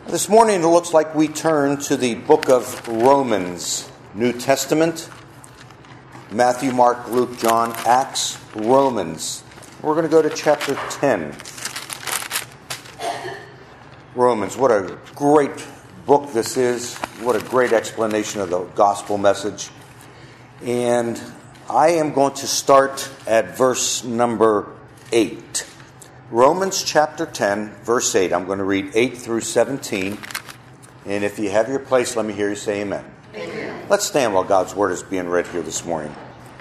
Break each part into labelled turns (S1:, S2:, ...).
S1: This morning it looks like we turn to the book of Romans, New Testament, Matthew, Mark, Luke, John, Acts, Romans. We're going to go to chapter 10. Romans, what a great book this is. What a great explanation of the gospel message. And I am going to start at verse number 8. Romans chapter 10, verse 8. I'm going to read 8 through 17. And if you have your place, let me hear you say amen. Amen. Let's stand while God's word is being read here this morning.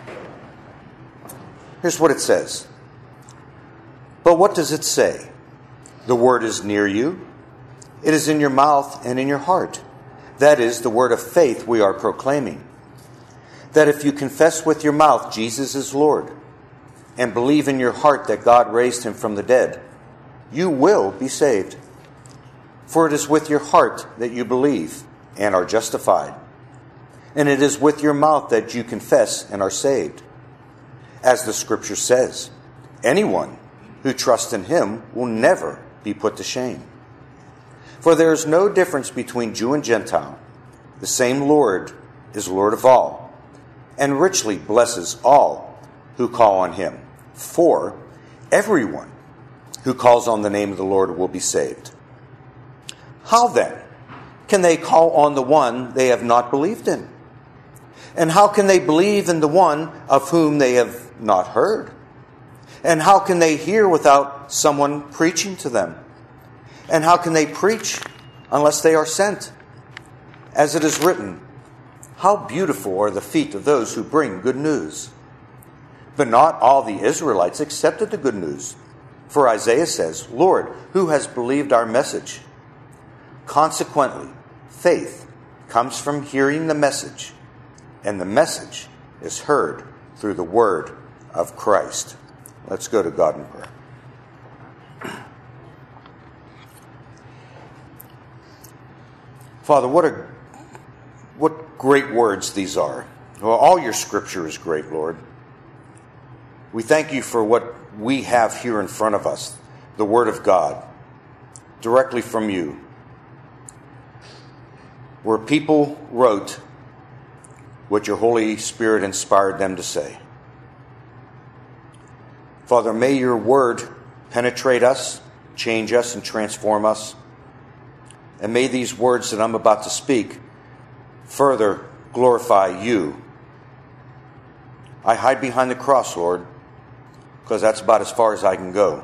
S1: Here's what it says. But what does it say? The word is near you. It is in your mouth and in your heart. That is the word of faith we are proclaiming. That if you confess with your mouth Jesus is Lord, and believe in your heart that God raised him from the dead, you will be saved. For it is with your heart that you believe and are justified, and it is with your mouth that you confess and are saved. As the scripture says, anyone who trusts in him will never be put to shame. For there is no difference between Jew and Gentile. The same Lord is Lord of all, and richly blesses all who call on him. For everyone who calls on the name of the Lord will be saved. How then can they call on the one they have not believed in? And how can they believe in the one of whom they have not heard? And how can they hear without someone preaching to them? And how can they preach unless they are sent? As it is written, how beautiful are the feet of those who bring good news. But not all the Israelites accepted the good news. For Isaiah says, Lord, who has believed our message? Consequently, faith comes from hearing the message, and the message is heard through the word of Christ. Let's go to God in prayer. Father, what great words these are. Well, all your scripture is great, Lord. We thank you for what we have here in front of us, the Word of God, directly from you, where people wrote what your Holy Spirit inspired them to say. Father, may your Word penetrate us, change us, and transform us. And may these words that I'm about to speak further glorify you. I hide behind the cross, Lord, because that's about as far as I can go.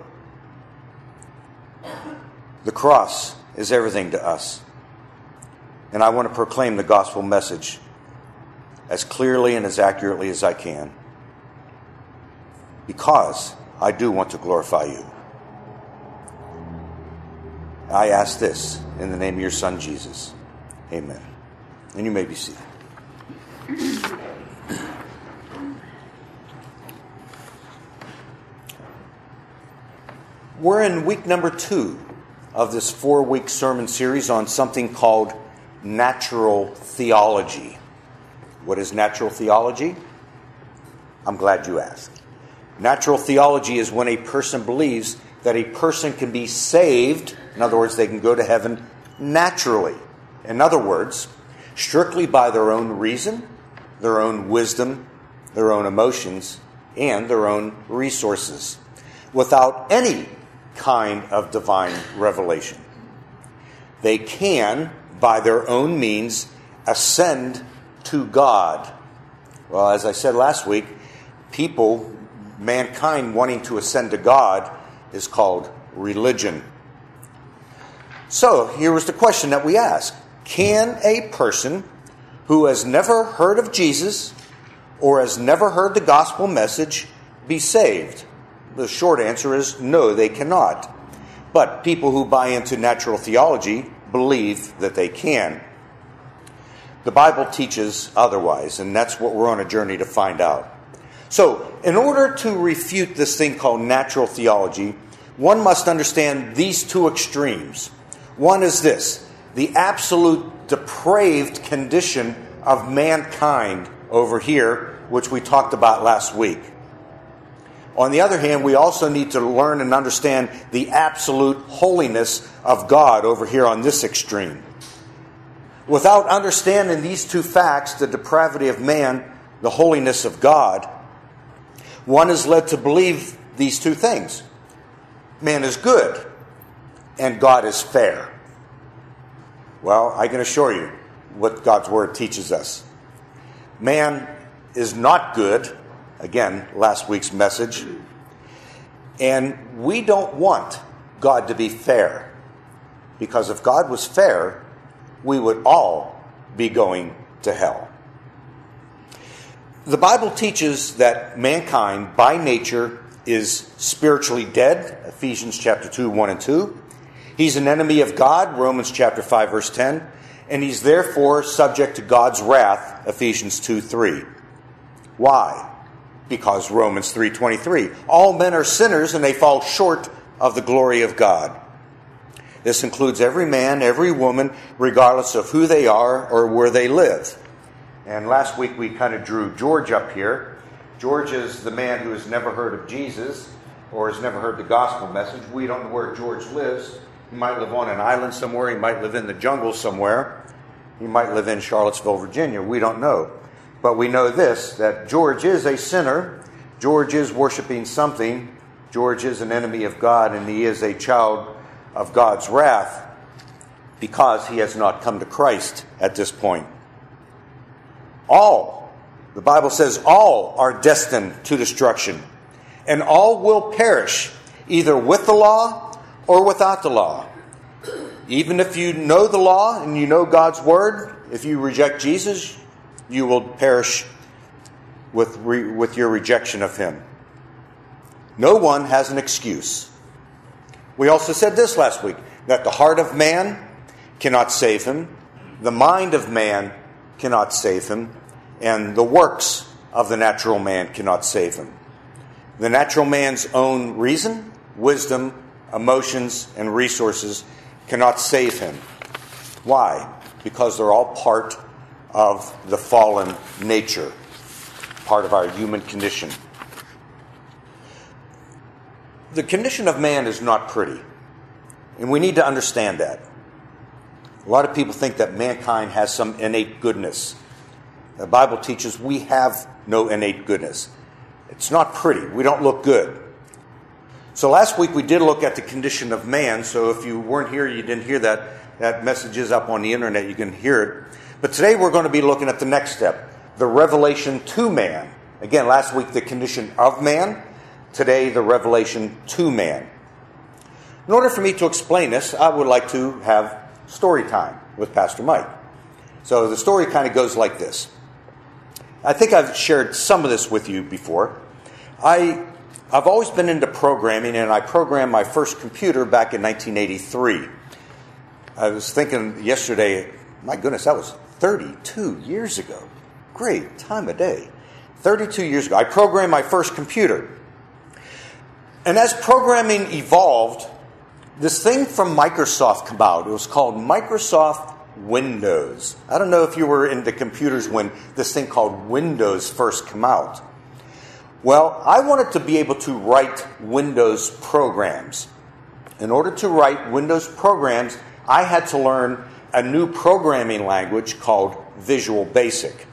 S1: The cross is everything to us. And I want to proclaim the gospel message as clearly and as accurately as I can, because I do want to glorify you. I ask this in the name of your Son, Jesus. Amen. And you may be seated. We're in week number 2 of this 4-week sermon series on something called natural theology. What is natural theology? I'm glad you asked. Natural theology is when a person believes that a person can be saved. In other words, they can go to heaven naturally. In other words, strictly by their own reason, their own wisdom, their own emotions, and their own resources, without any kind of divine revelation. They can, by their own means, ascend to God. Well, as I said last week, mankind wanting to ascend to God is called religion. So, here was the question that we ask. Can a person who has never heard of Jesus or has never heard the gospel message be saved? The short answer is no, they cannot. But people who buy into natural theology believe that they can. The Bible teaches otherwise, and that's what we're on a journey to find out. So, in order to refute this thing called natural theology, one must understand these two extremes. One is this: the absolute depraved condition of mankind over here, which we talked about last week. On the other hand, we also need to learn and understand the absolute holiness of God over here on this extreme. Without understanding these two facts, the depravity of man, the holiness of God, one is led to believe these two things. Man is good, and God is fair. Well, I can assure you what God's Word teaches us. Man is not good. Again, last week's message. And we don't want God to be fair. Because if God was fair, we would all be going to hell. The Bible teaches that mankind, by nature, is spiritually dead. Ephesians chapter 2, 1 and 2. He's an enemy of God. Romans chapter 5, verse 10. And he's therefore subject to God's wrath. Ephesians 2, 3. Why? Because Romans 3:23. All men are sinners and they fall short of the glory of God. This includes every man, every woman, regardless of who they are or where they live. And last week we kind of drew George up here. George is the man who has never heard of Jesus or has never heard the gospel message. We don't know where George lives. He might live on an island somewhere. He might live in the jungle somewhere. He might live in Charlottesville, Virginia. We don't know. But we know this, that George is a sinner. George is worshiping something. George is an enemy of God, and he is a child of God's wrath because he has not come to Christ at this point. All, the Bible says, all are destined to destruction, and all will perish, either with the law or without the law. Even if you know the law and you know God's word, if you reject Jesus, you will perish with your rejection of him. No one has an excuse. We also said this last week, that the heart of man cannot save him, the mind of man cannot save him, and the works of the natural man cannot save him. The natural man's own reason, wisdom, emotions, and resources cannot save him. Why? Because they're all part of the fallen nature, part of our human condition. The condition of man is not pretty, and we need to understand that. A lot of people think that mankind has some innate goodness. The Bible teaches we have no innate goodness. It's not pretty. We don't look good. So last week we did look at the condition of man, so if you weren't here, you didn't hear that message is up on the internet, you can hear it. But today we're going to be looking at the next step, the revelation to man. Again, last week the condition of man, today the revelation to man. In order for me to explain this, I would like to have story time with Pastor Mike. So the story kind of goes like this. I think I've shared some of this with you before. I've always been into programming, and I programmed my first computer back in 1983. I was thinking yesterday, my goodness, that was 32 years ago. Great time of day. 32 years ago, I programmed my first computer. And as programming evolved, this thing from Microsoft came out. It was called Microsoft Windows. I don't know if you were into computers when this thing called Windows first came out. Well, I wanted to be able to write Windows programs. In order to write Windows programs, I had to learn a new programming language called Visual Basic.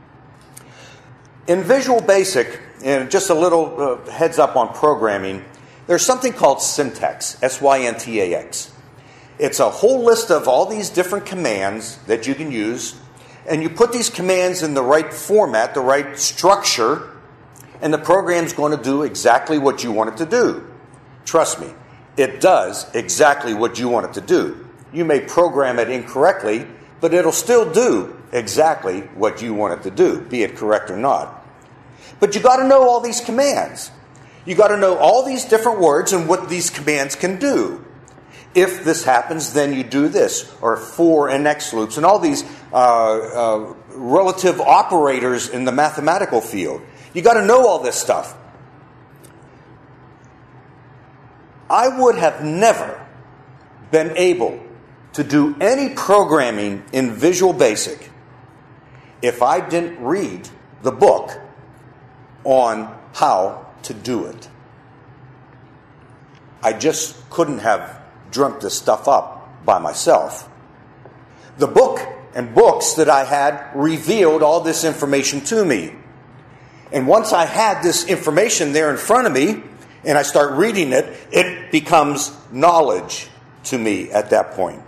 S1: In Visual Basic, and just a little heads up on programming, there's something called syntax, S-Y-N-T-A-X. It's a whole list of all these different commands that you can use, and you put these commands in the right format, the right structure, and the program's going to do exactly what you want it to do. Trust me, it does exactly what you want it to do. You may program it incorrectly, but it'll still do exactly what you want it to do, be it correct or not. But you got to know all these commands. You got to know all these different words and what these commands can do. If this happens, then you do this, or for and next loops, and all these relative operators in the mathematical field. You got to know all this stuff. I would have never been able to do any programming in Visual Basic if I didn't read the book on how to do it. I just couldn't have dreamt this stuff up by myself. The book and books that I had revealed all this information to me. And once I had this information there in front of me, and I start reading it, it becomes knowledge to me at that point.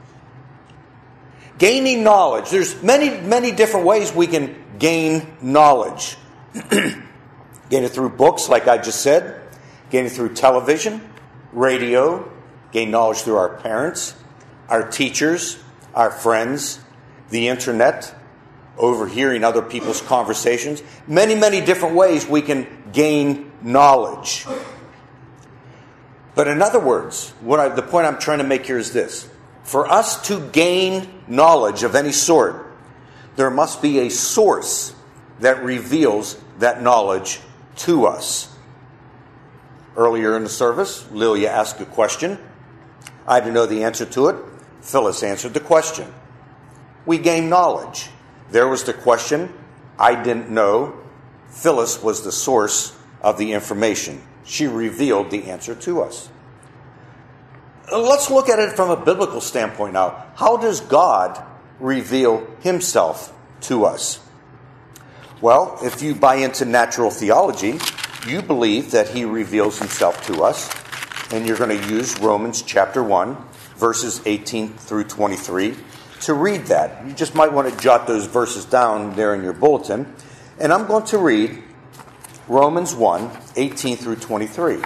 S1: Gaining knowledge. There's many different ways we can gain knowledge. Gain it through books, like I just said. Gain it through television, radio. Gain knowledge through our parents, our teachers, our friends, the internet, overhearing other people's conversations. Many different ways we can gain knowledge. But in other words, the point I'm trying to make here is this. For us to gain knowledge of any sort, there must be a source that reveals that knowledge to us. Earlier in the service, Lilia asked a question. I didn't know the answer to it. Phyllis answered the question. We gain knowledge. There was the question. I didn't know. Phyllis was the source of the information. She revealed the answer to us. Let's look at it from a biblical standpoint now. How does God reveal himself to us? Well, if you buy into natural theology, you believe that he reveals himself to us, and you're going to use Romans chapter 1, verses 18 through 23 to read that. You just might want to jot those verses down there in your bulletin. And I'm going to read Romans 1, 18 through 23.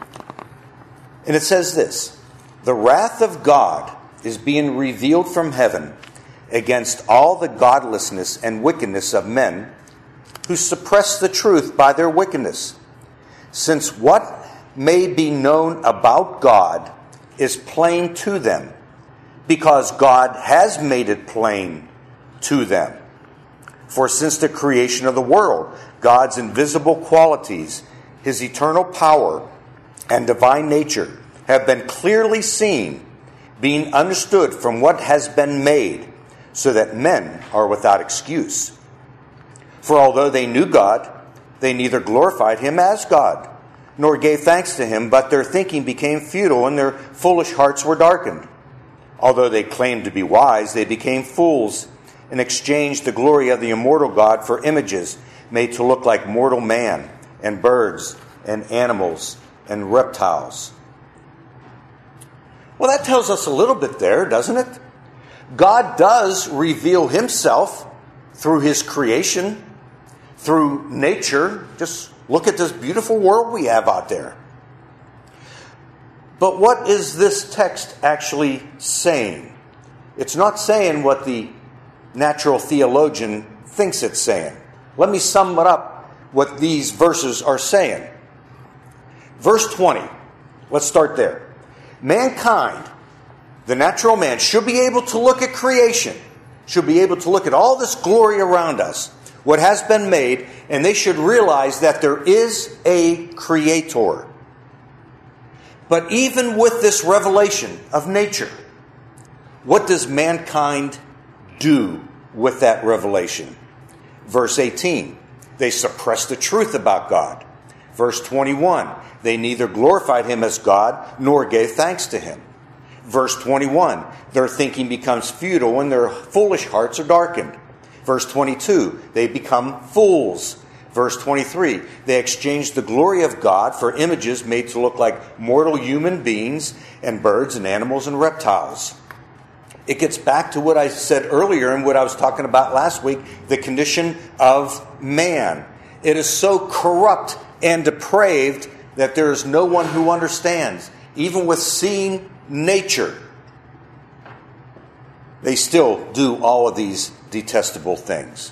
S1: And it says this: "The wrath of God is being revealed from heaven against all the godlessness and wickedness of men who suppress the truth by their wickedness. Since what may be known about God is plain to them, because God has made it plain to them. For since the creation of the world, God's invisible qualities, his eternal power and divine nature have been clearly seen, being understood from what has been made, so that men are without excuse. For although they knew God, they neither glorified him as God, nor gave thanks to him, but their thinking became futile, and their foolish hearts were darkened. Although they claimed to be wise, they became fools, and exchanged the glory of the immortal God for images made to look like mortal man, and birds, and animals, and reptiles." Well, that tells us a little bit there, doesn't it? God does reveal himself through his creation, through nature. Just look at this beautiful world we have out there. But what is this text actually saying? It's not saying what the natural theologian thinks it's saying. Let me sum it up what these verses are saying. Verse 20. Let's start there. Mankind, the natural man, should be able to look at creation, should be able to look at all this glory around us, what has been made, and they should realize that there is a creator. But even with this revelation of nature, what does mankind do with that revelation? Verse 18, they suppress the truth about God. Verse 21, they neither glorified him as God nor gave thanks to him. Verse 21, their thinking becomes futile and their foolish hearts are darkened. Verse 22, they become fools. Verse 23, they exchange the glory of God for images made to look like mortal human beings and birds and animals and reptiles. It gets back to what I said earlier and what I was talking about last week, the condition of man. It is so corrupt and depraved that there is no one who understands. Even with seeing nature, they still do all of these detestable things.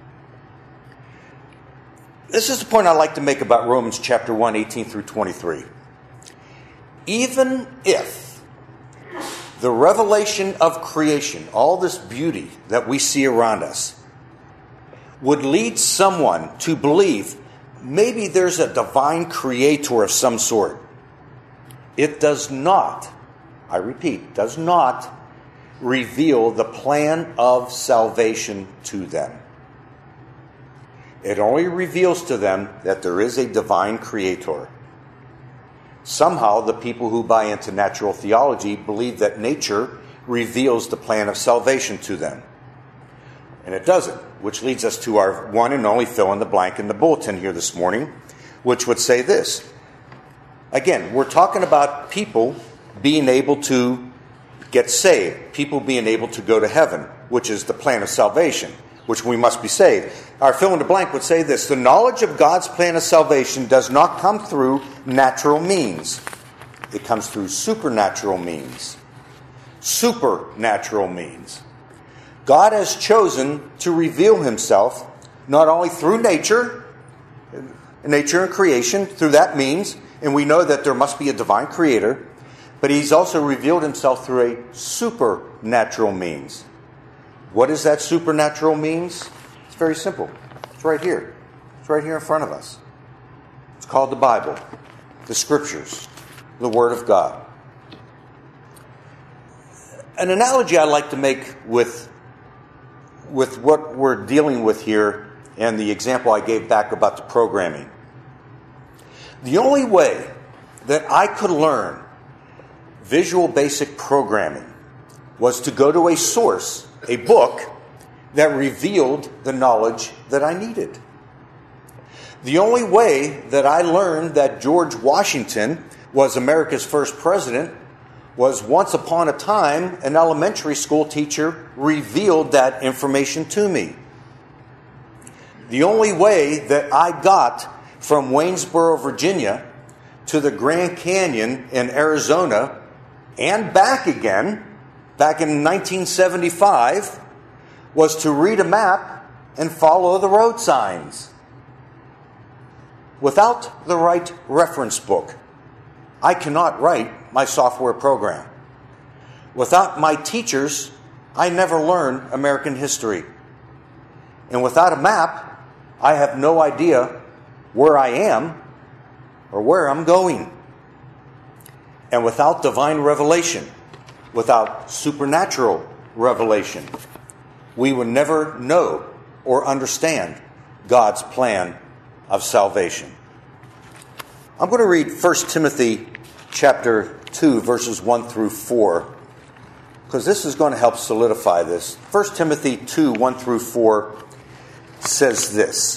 S1: This is the point I'd like to make about Romans chapter 1, 18 through 23. Even if the revelation of creation, all this beauty that we see around us, would lead someone to believe maybe there's a divine creator of some sort, it does not, I repeat, does not reveal the plan of salvation to them. It only reveals to them that there is a divine creator. Somehow, the people who buy into natural theology believe that nature reveals the plan of salvation to them. And it doesn't, which leads us to our one and only fill in the blank in the bulletin here this morning, which would say this. Again, we're talking about people being able to get saved, people being able to go to heaven, which is the plan of salvation, which we must be saved. Our fill in the blank would say this: the knowledge of God's plan of salvation does not come through natural means. It comes through supernatural means. Supernatural means. God has chosen to reveal himself not only through nature and creation, through that means, and we know that there must be a divine creator, but he's also revealed himself through a supernatural means. What is that supernatural means? It's very simple. It's right here. It's right here in front of us. It's called the Bible, the Scriptures, the Word of God. An analogy I like to make with what we're dealing with here and the example I gave back about the programming. The only way that I could learn Visual Basic Programming was to go to a source, a book, that revealed the knowledge that I needed. The only way that I learned that George Washington was America's first president was once upon a time an elementary school teacher revealed that information to me. The only way that I got from Waynesboro, Virginia to the Grand Canyon in Arizona and back again, back in 1975, was to read a map and follow the road signs. Without the right reference book, I cannot write my software program. Without my teachers, I never learn American history. And without a map, I have no idea where I am or where I'm going. And without divine revelation, without supernatural revelation, we would never know or understand God's plan of salvation. I'm going to read 1 Timothy chapter 2, verses 1 through 4, because this is going to help solidify this. 1 Timothy 2, 1 through 4 says this.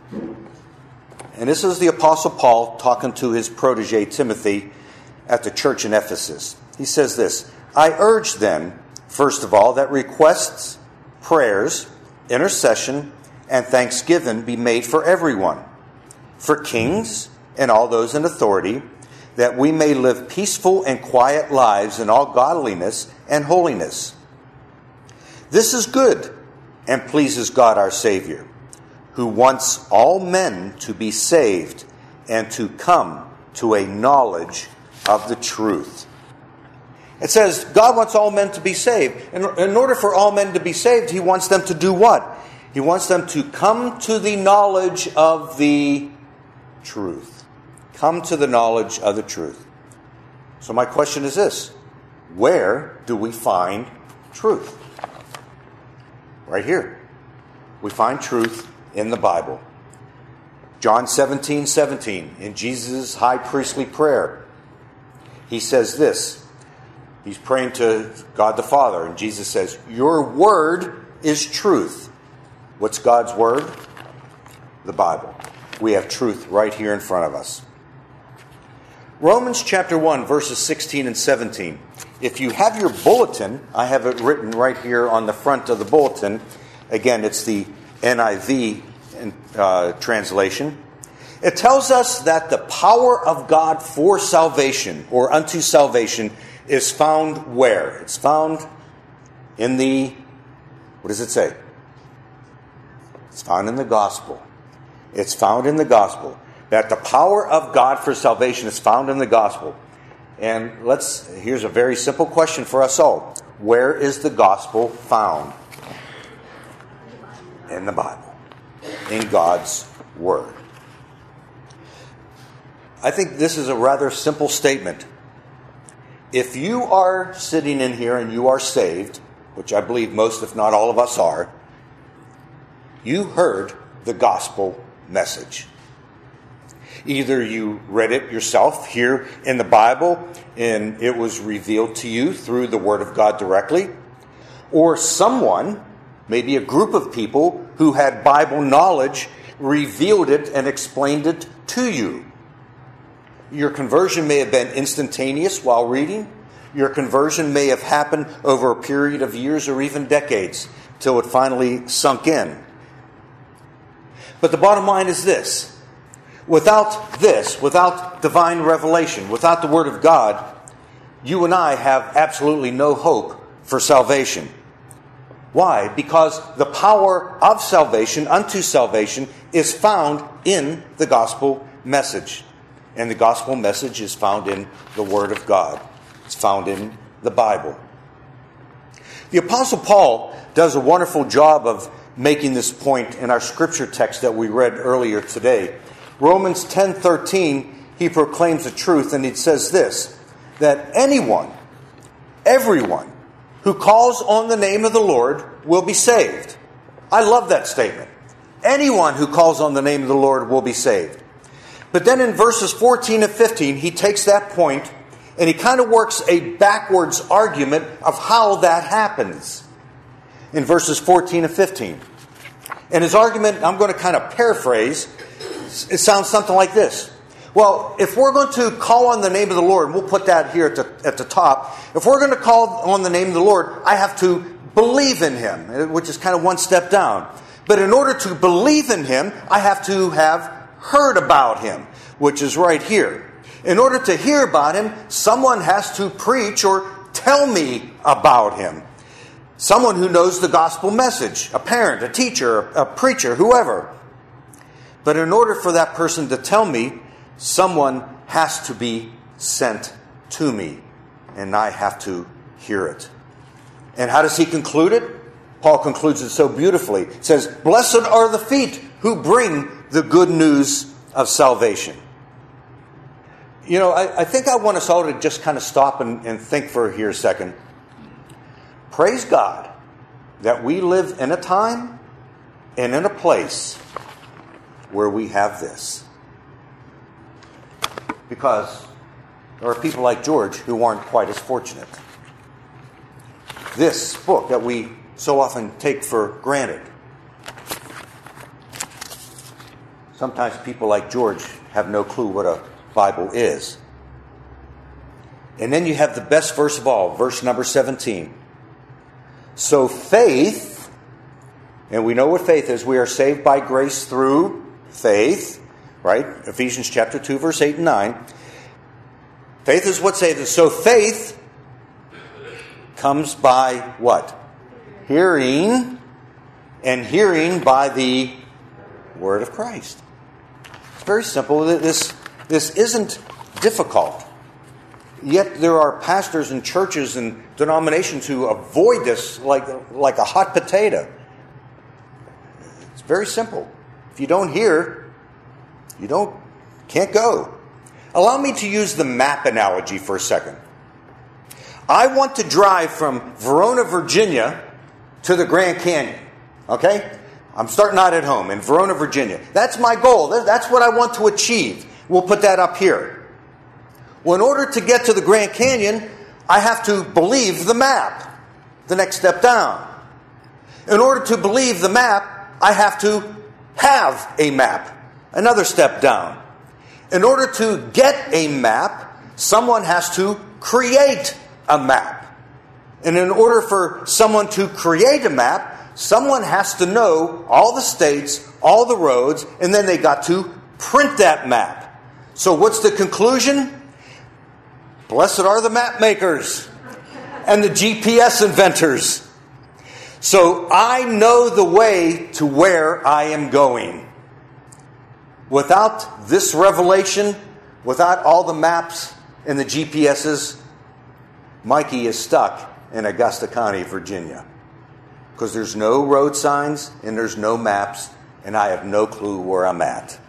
S1: And this is the Apostle Paul talking to his protege Timothy at the church in Ephesus. He says this: I urge then, first of all, that requests, prayers, intercession, and thanksgiving be made for everyone, for kings and all those in authority, that we may live peaceful and quiet lives in all godliness and holiness. This is good and pleases God our Savior, who wants all men to be saved and to come to a knowledge of the truth. It says God wants all men to be saved. And in order for all men to be saved, he wants them to do what? He wants them to come to the knowledge of the truth. Come to the knowledge of the truth. So my question is this: where do we find truth? Right here. We find truth in the Bible. John 17:17, in Jesus' high priestly prayer, he says this. He's praying to God the Father, and Jesus says, your word is truth. What's God's word? The Bible. We have truth right here in front of us. Romans chapter 1, verses 16 and 17. If you have your bulletin, I have it written right here on the front of the bulletin. Again, it's the NIV translation. It tells us that the power of God for salvation, or unto salvation, is found where? It's found in the, what does it say? It's found in the gospel. It's found in the gospel. That the power of God for salvation is found in the gospel. And here's a very simple question for us all. Where is the gospel found? In the Bible. In God's word. I think this is a rather simple statement. If you are sitting in here and you are saved, which I believe most, if not all of us are, you heard the gospel message. Either you read it yourself here in the Bible and it was revealed to you through the Word of God directly, or someone, maybe a group of people who had Bible knowledge, revealed it and explained it to you. Your conversion may have been instantaneous while reading. Your conversion may have happened over a period of years or even decades till it finally sunk in. But the bottom line is this. Without divine revelation, without the Word of God, you and I have absolutely no hope for salvation. Why? Because the power of salvation unto salvation is found in the gospel message. And the gospel message is found in the Word of God. It's found in the Bible. The Apostle Paul does a wonderful job of making this point in our scripture text that we read earlier today. Romans 10:13, he proclaims the truth, and it says this, that everyone who calls on the name of the Lord will be saved. I love that statement. Anyone who calls on the name of the Lord will be saved. But then in verses 14 and 15, he takes that point and he kind of works a backwards argument of how that happens. In verses 14 and 15. And his argument, I'm going to kind of paraphrase, it sounds something like this. Well, if we're going to call on the name of the Lord, we'll put that here at the top. If we're going to call on the name of the Lord, I have to believe in Him, which is kind of one step down. But in order to believe in Him, I have to have heard about Him, which is right here. In order to hear about Him, someone has to preach or tell me about Him. Someone who knows the gospel message, a parent, a teacher, a preacher, whoever. But in order for that person to tell me, someone has to be sent to me, and I have to hear it. And how does he conclude it? Paul concludes it so beautifully. He says, "Blessed are the feet who bring the good news of salvation." You know, I think I want us all to just kind of stop and think for here a second. Praise God that we live in a time and in a place where we have this. Because there are people like George who aren't quite as fortunate. This book that we so often take for granted. Sometimes people like George have no clue what a Bible is. And then you have the best verse of all, verse number 17. So faith, and we know what faith is. We are saved by grace through faith, right? Ephesians chapter 2, verse 8 and 9. Faith is what saves us. So faith comes by what? Hearing, and hearing by the word of Christ. It's very simple. This isn't difficult. Yet there are pastors and churches and denominations who avoid this like a hot potato. It's very simple. If you don't hear, you can't go. Allow me to use the map analogy for a second. I want to drive from Verona, Virginia to the Grand Canyon. Okay? I'm starting out at home in Verona, Virginia. That's my goal. That's what I want to achieve. We'll put that up here. Well, in order to get to the Grand Canyon, I have to believe the map. The next step down. In order to believe the map, I have to have a map. Another step down. In order to get a map, someone has to create a map. And in order for someone to create a map, someone has to know all the states, all the roads, and then they got to print that map. So what's the conclusion? Blessed are the map makers and the GPS inventors. So I know the way to where I am going. Without this revelation, without all the maps and the GPSs, Mikey is stuck in Augusta County, Virginia. Because there's no road signs and there's no maps, and I have no clue where I'm at.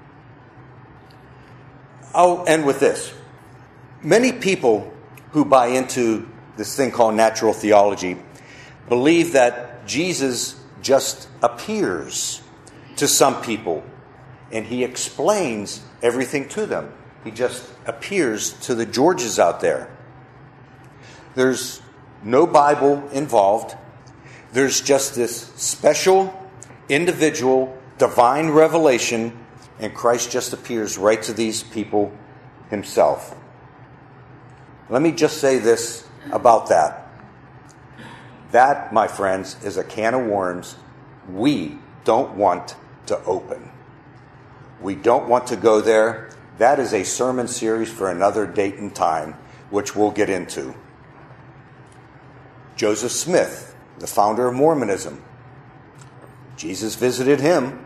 S1: I'll end with this. Many people who buy into this thing called natural theology believe that Jesus just appears to some people, and he explains everything to them. He just appears to the Georges out there. There's no Bible involved. There's just this special, individual, divine revelation, and Christ just appears right to these people himself. Let me just say this about that. That, my friends, is a can of worms we don't want to open. We don't want to go there. That is a sermon series for another date and time, which we'll get into. Joseph Smith, the founder of Mormonism. Jesus visited him.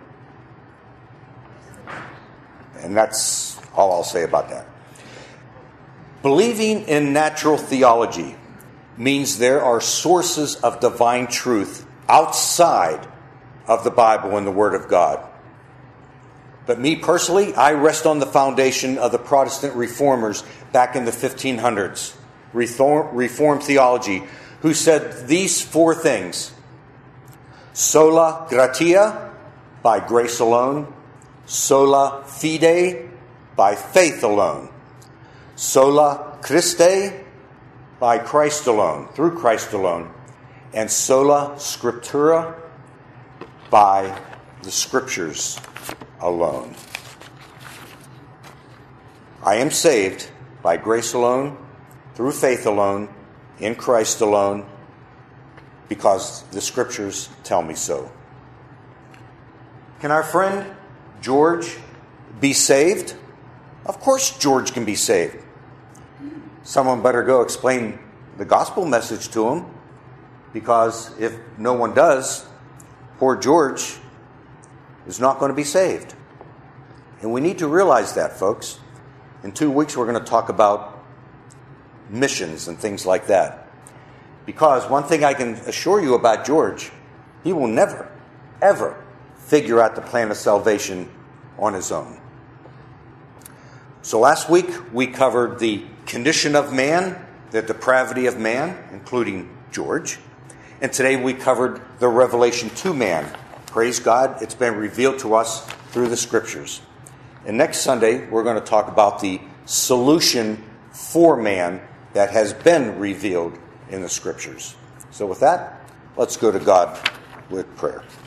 S1: And that's all I'll say about that. Believing in natural theology means there are sources of divine truth outside of the Bible and the Word of God. But me personally, I rest on the foundation of the Protestant reformers back in the 1500s, Reformed theology, who said these four things: sola gratia, by grace alone; sola fide, by faith alone; sola Christe, by Christ alone, through Christ alone; and sola scriptura, by the Scriptures alone. I am saved by grace alone, through faith alone, in Christ alone, because the Scriptures tell me so. Can our friend George be saved? Of course George can be saved. Someone better go explain the gospel message to him, because if no one does, poor George is not going to be saved. And we need to realize that, folks. In 2 weeks, we're going to talk about missions and things like that. Because one thing I can assure you about George, he will never, ever figure out the plan of salvation on his own. So last week, we covered the condition of man, the depravity of man, including George. And today we covered the revelation to man. Praise God, it's been revealed to us through the Scriptures. And next Sunday, we're going to talk about the solution for man that has been revealed in the Scriptures. So with that, let's go to God with prayer.